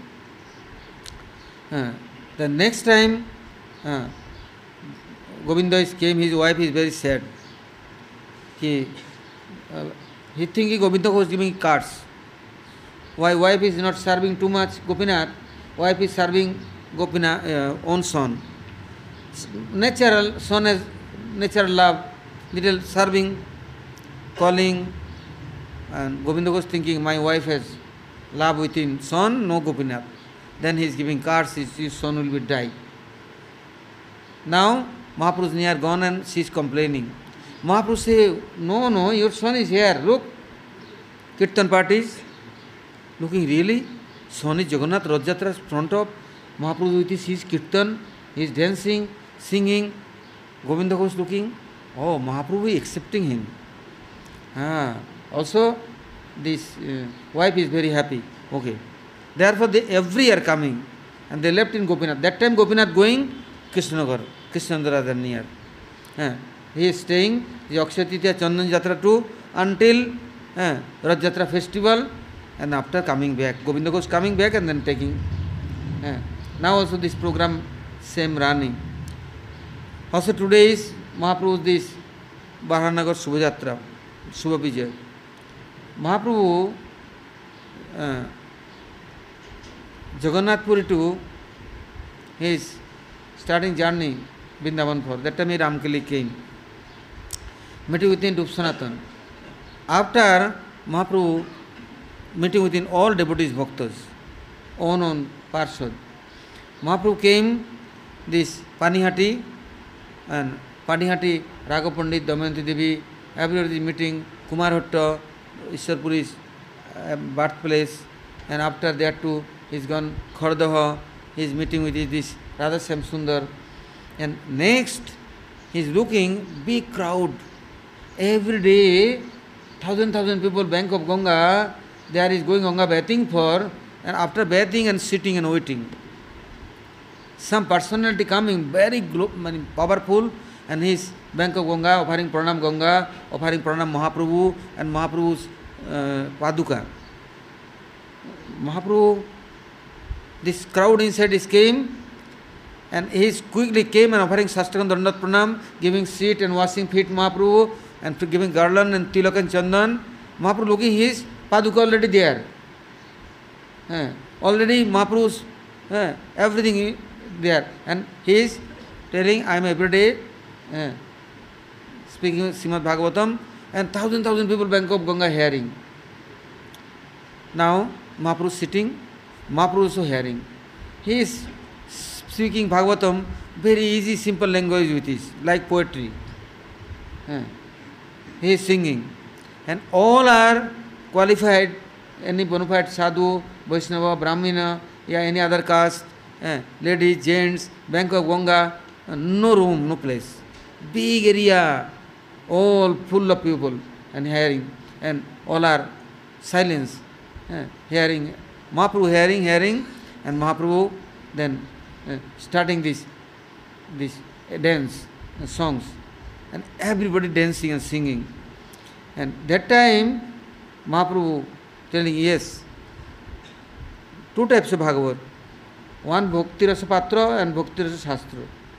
The next time Govinda came, his wife is very sad. He thinking Govinda was giving cards. Why wife is not serving too much Gopinath? Wife is serving Gopinath own son. Natural son has natural love, little serving, calling, and Govinda was thinking my wife has love within son, no Gopinath. Then he is giving cards, his son will be die. Now Mahaprabhu is near gone and she is complaining. Mahaprabhu say, no, your son is here, look. Kirtan parties. Looking really? Sony Jagannath Rath Yatra front of Mahaprabhu with his Kirtan, he is dancing, singing, Govinda Ghosh looking, oh, Mahaprabhu is accepting him. Also, this wife is very happy. Okay. Therefore, they every year coming, and they left in Gopinath. That time Gopinath going Krishnanagar, Krishnanagar near. He is staying the Akshaya Tritiya Chandan Jatra too until Rath Yatra festival, and after coming back, Govinda Ghosh coming back and then taking. Now also this program same running. Also today is Mahaprabhu's this Baranagar Shubhajatra, Shubha Vijay. Mahaprabhu Jagannath Puri to his starting journey Vrindavan for. That time Ramkali came, meeting within Rup Sanatan. After Mahaprabhu meeting within all devotees bhaktas, on Parshad, Mahaprabhu came this Panihati, and Panihati, Raghav Pandit, Damayanti Devi, everybody is meeting, Kumarhatta, Ishwarpuri's birthplace, and after that too, he is gone Khardaha, he is meeting with this Radha Shyam Sundar, and next he is looking big crowd. Every day, thousand people, bank of Ganga, there is going Ganga bathing for, and after bathing and sitting and waiting. Some personality coming, very powerful, and his bank of Ganga, offering Pranam Ganga, offering Pranam Mahaprabhu, and Mahaprabhu's Paduka. Mahaprabhu, this crowd inside is came, and he quickly came and offering Sastangam Dandat Pranam, giving seat and washing feet Mahaprabhu, and giving garland and tilak and chandan. Mahaprabhu looking his Paduka already there. Already Mahaprabhu's everything there, and he is telling, I am every day speaking Srimad Bhagavatam, and thousand people bank of Ganga hearing. Now Mahaprabhu sitting, Mahaprabhu also hearing. He is speaking Bhagavatam, very easy, simple language with his, like poetry. He is singing, and all are qualified, any bona fide sadhu, Vaishnava, Brahmana, any other caste, ladies, gents, bank of Ganga, no room, no place. Big area, all full of people, and hearing, and all are silence, hearing. Mahaprabhu hearing, and Mahaprabhu then starting this dance, songs, and everybody dancing and singing. And that time, Mahaprabhu telling, yes, two types of Bhagavat. One Bhakti Rasa Patra and Bhakti Rasa Shastra.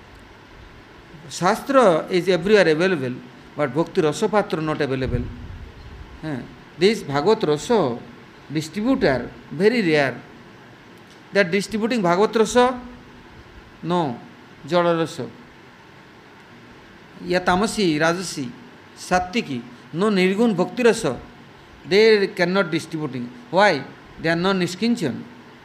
Shastra is everywhere available, but Bhakti Rasa Patra not available. This Bhagavat Rasa distributor, very rare. That distributing Bhagavat Rasa, no, Jada Rasa. Ya Tamasi, Rajasi, Sattiki, no Nirgun Bhakti Rasa, they cannot distributing. Why? They are not Nishkinchan.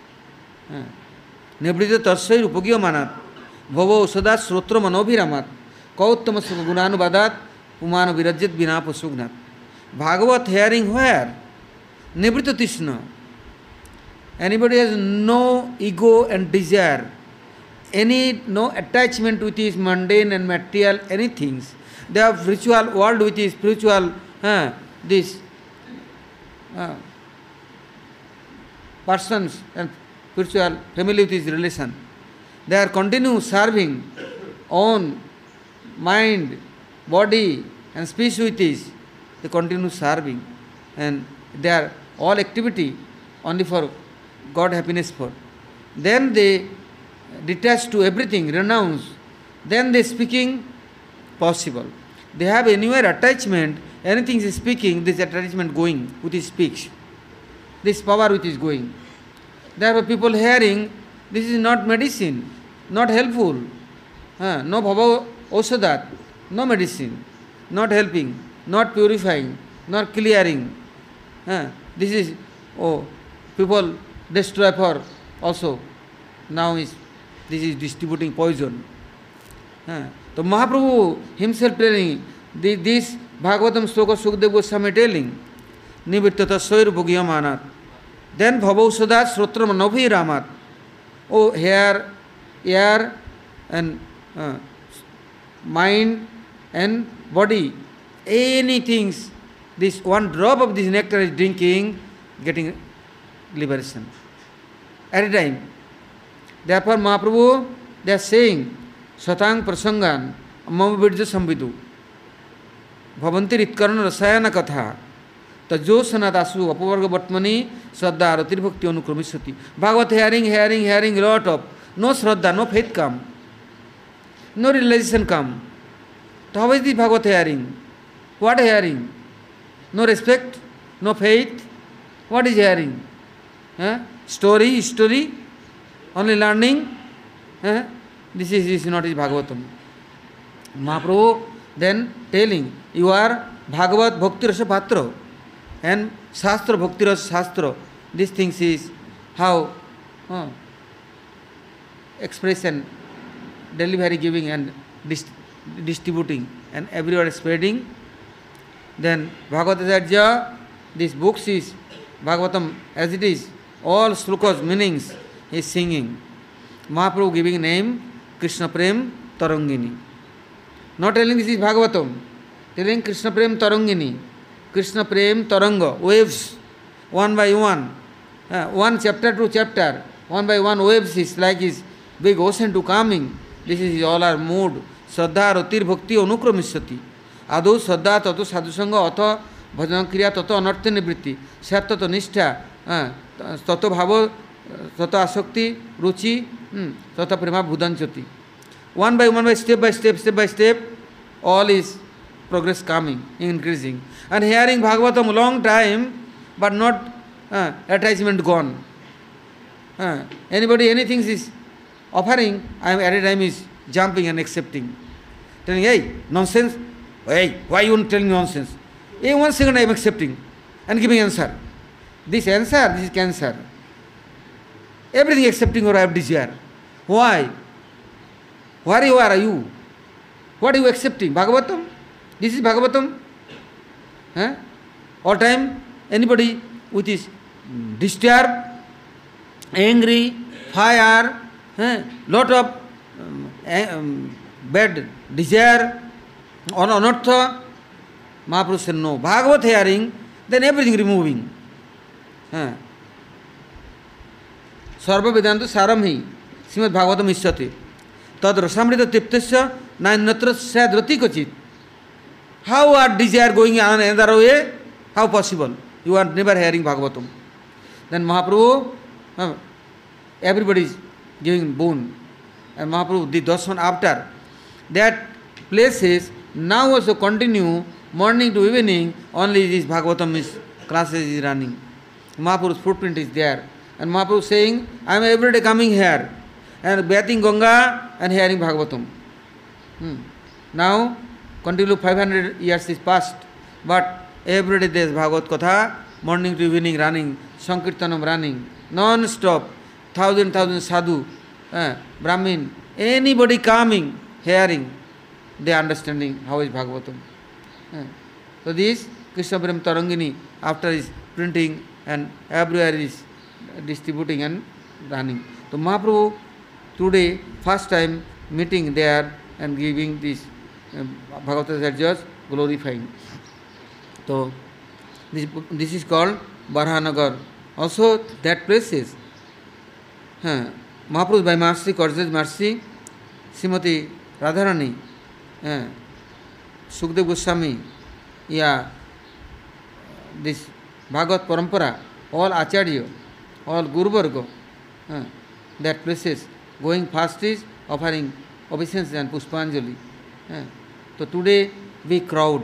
Nebrita Tarsai Rupagyo Manat, Bhava Usadat Srotra Manobhiramat, Kauttama Sugunanu Badat, Umano Virajit Bina Pasugnat. Bhagavat hearing where? Nebrita Tishna. Anybody has no ego and desire, no attachment with his mundane and material anything. They have ritual world with his spiritual, persons and spiritual family with his relation. They are continue serving own mind, body and speech with his. They continue serving, and they are all activity only for God happiness for. Then they detach to everything, renounce. Then they speaking possible. They have anywhere attachment, anything is speaking, this attachment going with his speech. This power which is going. Therefore people hearing, this is not medicine, not helpful. No bhava osadat, no medicine, not helping, not purifying, not clearing. This is, people destroy for also. Now this is distributing poison. So Mahaprabhu himself telling, this Bhagavatam Sloka Sukadeva Goswami telling, Nivittata Soir Bhagyamanat. Then Bhavausadat Srotram Navi Ramat. Oh, hair, air, and mind and body, anything, this one drop of this nectar is drinking, getting liberation at a time. Therefore, Mahaprabhu, they are saying, Satang Prasangan, Mamavidja Samvidu, Bhavanti Ritkarana Rasayana Katha, Tajo Sanadasu, Apavarga Bhatmani, Shraddha, Ratir Bhakti Anukramisati. Bhagavat hearing, lot of, no Shraddha, no faith come, no realization come. So how is the Bhagavat hearing? What hearing? No respect, no faith. What is hearing? Story, history, only learning. This is not his Bhagavatam. Mahaprabhu then telling, you are Bhagavat Bhakti Rasa Patra and Shastra Bhakti Rasa Shastra. These things is how expression, delivery giving and distributing and everywhere spreading. Then Bhagavatacharya, this books is Bhagavatam as it is, all slokas meanings is singing. Mahaprabhu giving name Krishna Prem Tarangini. Not telling this is Bhagavatam, telling Krishna Prem Tarangini. Krishna Prem Taranga, waves, one by one. One chapter to chapter, one by one waves is like his big ocean to coming. This is all our mood. Shraddha Ratir Bhakti Anukramisati. Adu Shraddha Tato Sadhusanga Atha Bhajan Kriya Tato Anartha Nivritti. Sat Tato Nishtha Tato Bhava Tato Asakti Ruchi Tato Prema Bhudanchati. One by step by step, all is progress coming, increasing. And hearing Bhagavatam long time, but not attachment gone. Anybody, anything is offering, I am at a time is jumping and accepting. Telling, hey, nonsense. Hey, why you telling nonsense? Hey, 1 second I am accepting and giving answer. This is cancer. Everything accepting or I have desire. Why? Where you are? What are you accepting? Bhagavatam? This is Bhagavatam? All time, anybody with his disturbed, angry, fire, lot of bad desire, or anartha, Mahaprabhu said no. Bhagavat hearing, then everything removing. Sarva Vedantu Saramhi, Srimad Bhagavatam Ishyate. Tad Rasamrita Tiptasya Nainatra Sadrati Kachit. How are desire going on another way? How possible? You are never hearing Bhagavatam. Then Mahaprabhu, everybody is giving boon. And Mahaprabhu, the darshan after that places now also continue morning to evening, only this Bhagavatam is classes is running. Mahaprabhu's footprint is there. And Mahaprabhu saying, I am every day coming here and bathing Ganga and hearing Bhagavatam. Now, continue 500 years is past, but every day there is Bhagavat Katha, morning to evening running, Sankirtanam running, non-stop, thousand sadhu, Brahmin, anybody coming, hearing, they understanding how is Bhagavatam. So this Krishna Prem Tarangini, after is printing and everywhere is distributing and running. So Mahaprabhu today first time meeting there and giving this Bhagavatas glorifying. So this is called Barhanagar. Also that places Mahaprabhu by mercy, Korjaj mercy, Srimati Radharani, Sukdev Goswami, this Bhagavat Parampara, all Acharya, all Guru Varga, that places going fast is offering obeisance and Pushpanjali. So today big crowd,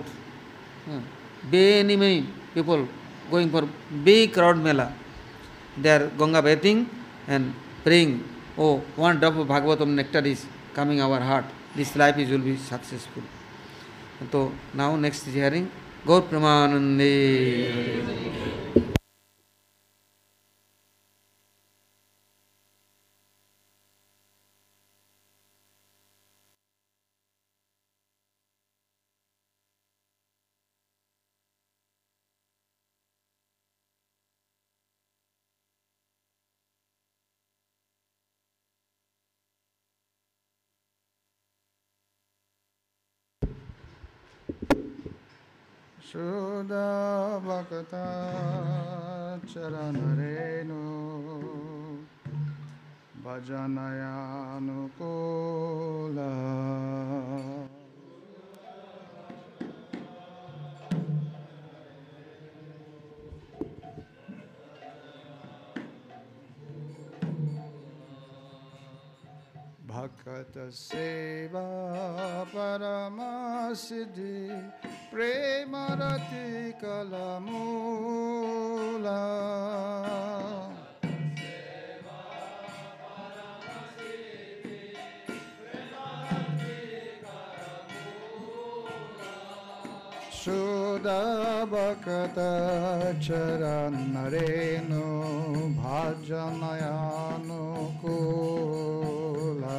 many people going for big crowd mela. They are Ganga bathing and praying, oh, one drop of Bhagavatam nectar is coming our heart. This life will be successful. So now next is hearing Gaur Pramanande. Shuddha Bhakta Charanarenu Bhajanayānukula. Bhakata Seva Paramasiddhi Premarati Kalamula. Shuddha Bhakta Charanarenu Bhajanayānukula.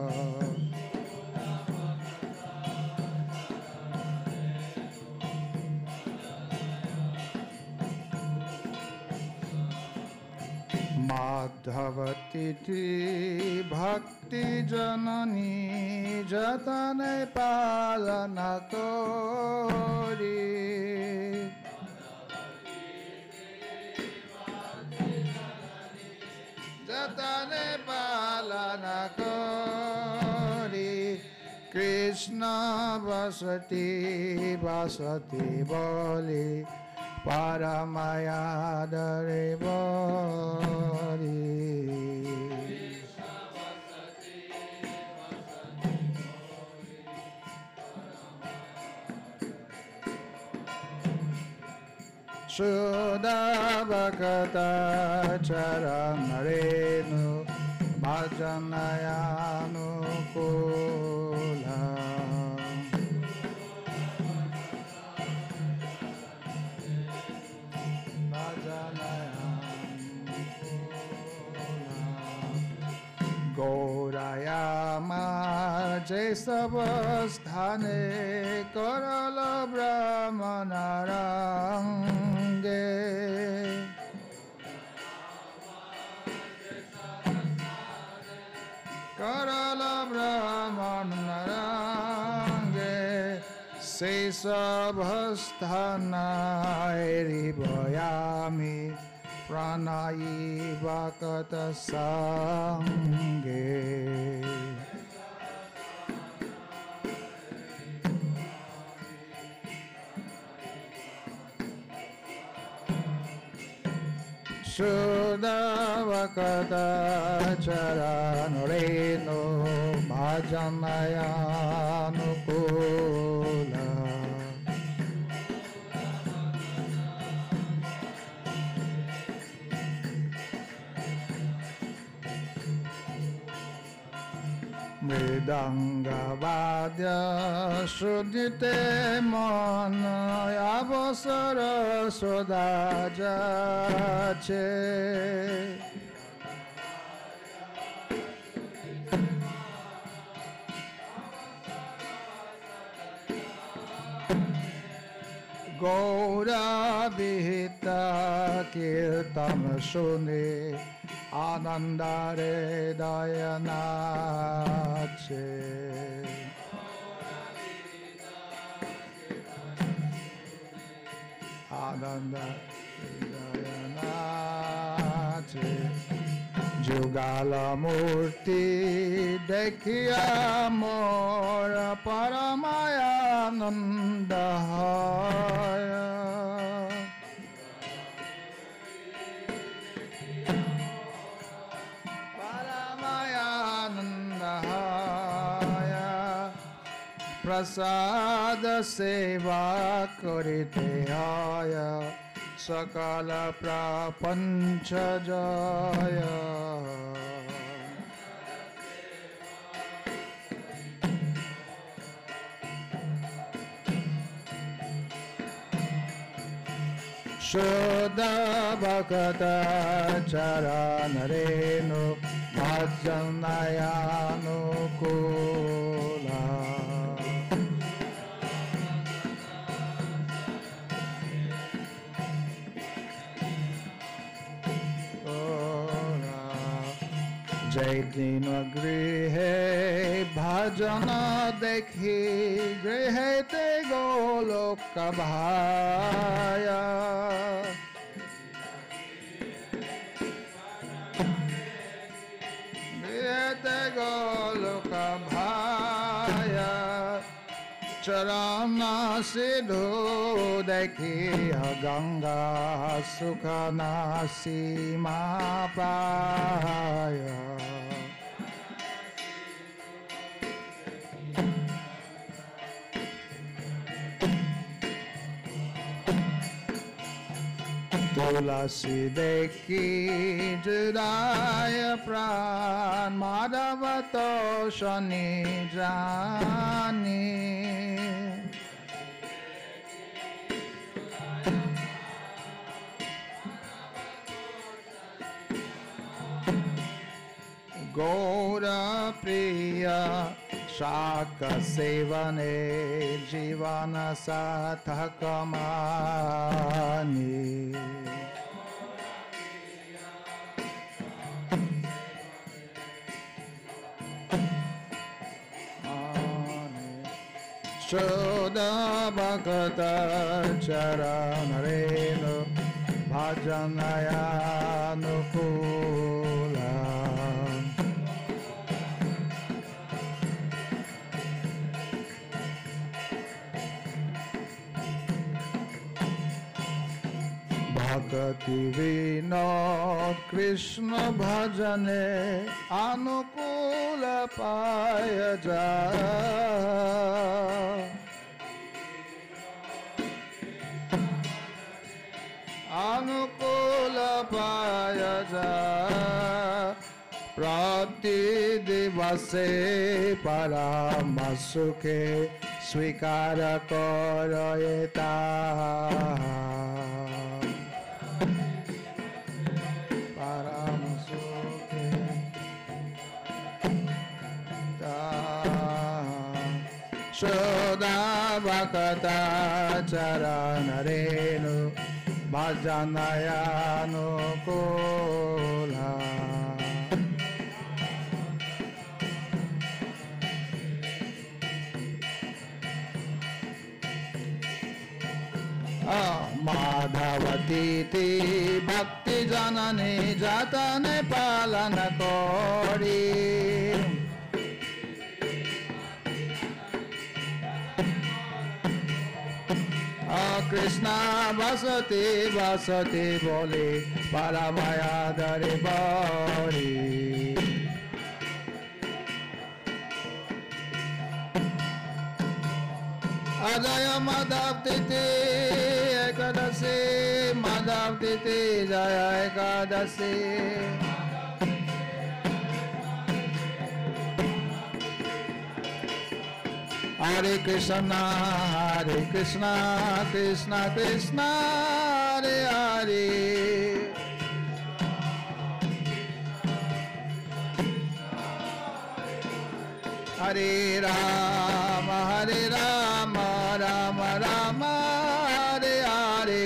Madhavatiti Bhakti Janani Jatane Palana Kori. Jatane Palana Kori. Krishna Vasati Vasati Boli Paramaya Dare Bari. Shuddha Bhakta Charanarenu Bhajanayānukula. Gauraya Marje Sabasthane Karala Brahmanarange. Karala Brahmanarange Se Sabhasthanairi Bhayami Pranayi Bhakata Sanghe. Shuddha Bhakta Charanarenu Bhajanayānukula. Mridanga Vadya Shuddhite Mana Avasara Sodajache. Gaura Vihita Kirtana Shuni Anandare Dayanache. Anandare Dayanache. Jugala Murti Dekhiya Mora Paramayanandahaya. Prasada Seva Karite Aya Sakala Prapancha Jaya. Shuddha Bhakta Charanarenu Bhajanayānukula. जैदिन गृहे भजन देखी गृहेते गोलोक भाया गृहेते गोलोक भाया चरण सिधु देखी गंगा सुख सीमा पाया तुलसी देखी जुदाय प्राण माधव तो शनि जानी गौर प्रिय शाक सेवने जीवन सार्थक मानी शुद्ध भक्त चरण रेणु भजनयानुकूल भक्ति विनोद कृष्ण भजने अनुकूल पाय जा अनुकूल पाय जा प्रति दिवसे परम सुखे स्वीकार करयता परम सुखे शुद्ध भक्त चरण रेणु भजनयानुकूल माधवती भक्ति जननी जतने पालन करी कृष्ण बसती बसती बोले परमया दरे बड़ी अजय माधव तिथि एकादशी माधव तिथि जय Ekadashi Hare Krishna, Krishna Krishna, Hare Hare. Hare Rama, Rama Rama, Hare Hare.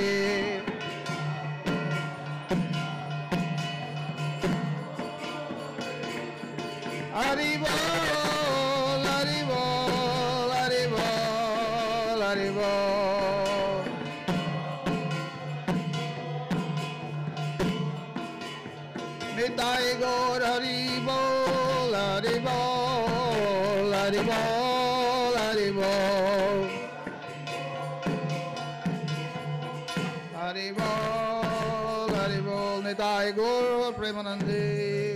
Hare Bol, Hare Bol, Hare Bol, Hare Bol. Nitai Gaur Hare Bol, Hare Bol, Hare Bol, Hare Bol. Hare Bol, Hare Bol. Nitai Gaur Premanande.